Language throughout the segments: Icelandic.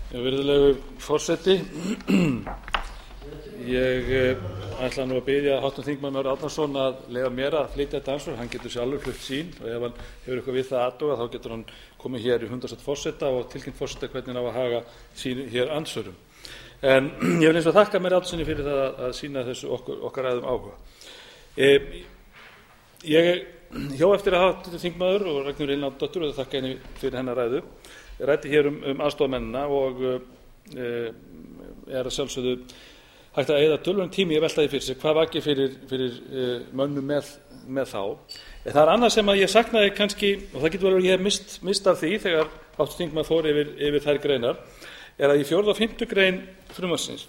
Virðulegur forseti, ég ætla nú að biðja hv. þingmann Mörð Árnason að leyfa mér að flytja þetta andsvar. Hann getur sjálfur flutt sín og ef hann hefur eitthvað við það að athuga þá getur hann komið hér í fundarstjórn forseta og tilkynnt forseta hvernig á að haga sín hér andsvörum. En ég vil eins og þakka mér Árnasyni fyrir það að sýna þessu okkar ræðum áhuga. Ég hjó eftir að hv. þingmaður og Ragnheiður Elín Árnadóttir og þakka henni fyrir hennar ræðu. Ég ræddi hér aðstoðarmennina og að sjálfsögðu hægt að eyða töluverðum tíma í að velta því fyrir sig hvað vakir fyrir mönnum með þá. En það annað sem að ég saknaði kannski, og það getur vel að ég hef mist af því þegar hv. þingmaður fór yfir þær greinar, að í 4. og 5. grein frumvarpsins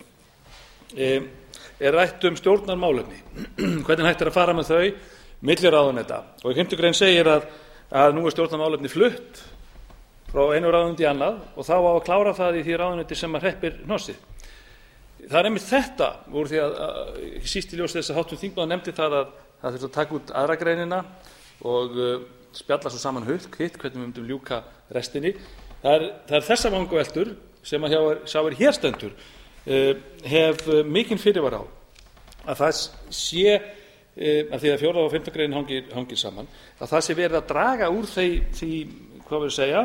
rætt stjórnarmálefni, hvernig hægt að fara með þau milli ráðuneyta. Og í 5. grein segir að nú stjórnarmálefni flutt frá einu ráðuneyti í annað og þá á að klára það í því ráðuneyti sem hreppir hnossið. Það einmitt þetta úr því að síst í ljósi þess að hv. þingmaður nefndi það að það þurfti að taka út aðra greinina og spjalla svo saman hitt hvernig við myndum ljúka restinni. Það er þessar vangaveltur sem að sá hér stendur hef mikinn fyrirvara á að það sé af því að 4. og 5. grein hangir saman, að það sé verið að draga úr því hvað við segja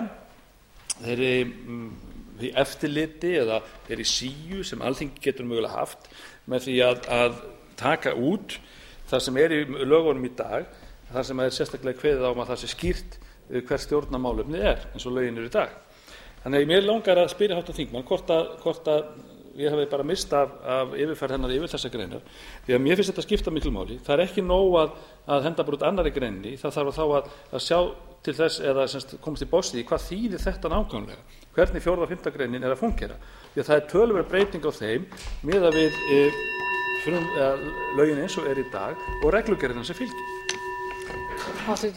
því eftirliti eða þeirri síu sem Alþingi getur mögulega haft með því að taka út það sem í lögunum í dag, það sem sérstaklega kveðið á að það sé skýrt hver stjórnarmálefnið eins og lögin í dag. Þannig að mér langar að spyrja hv. þingmann hvort að ég hafi bara mist af yfirferð hennar yfir þessar greinar, því að mér finnst þetta skipta miklu máli. Það er ekki nóg að henda bara út annarri greininni, það þarf þá að sjá til þess eða komast í botns í hvað þýðir þetta nákvæmlega, hvernig 4. og 5. greinin að fúnkera, því að það er töluverð breyting á þeim miðað við lögin eins og í dag og reglugerðina sem fylgir.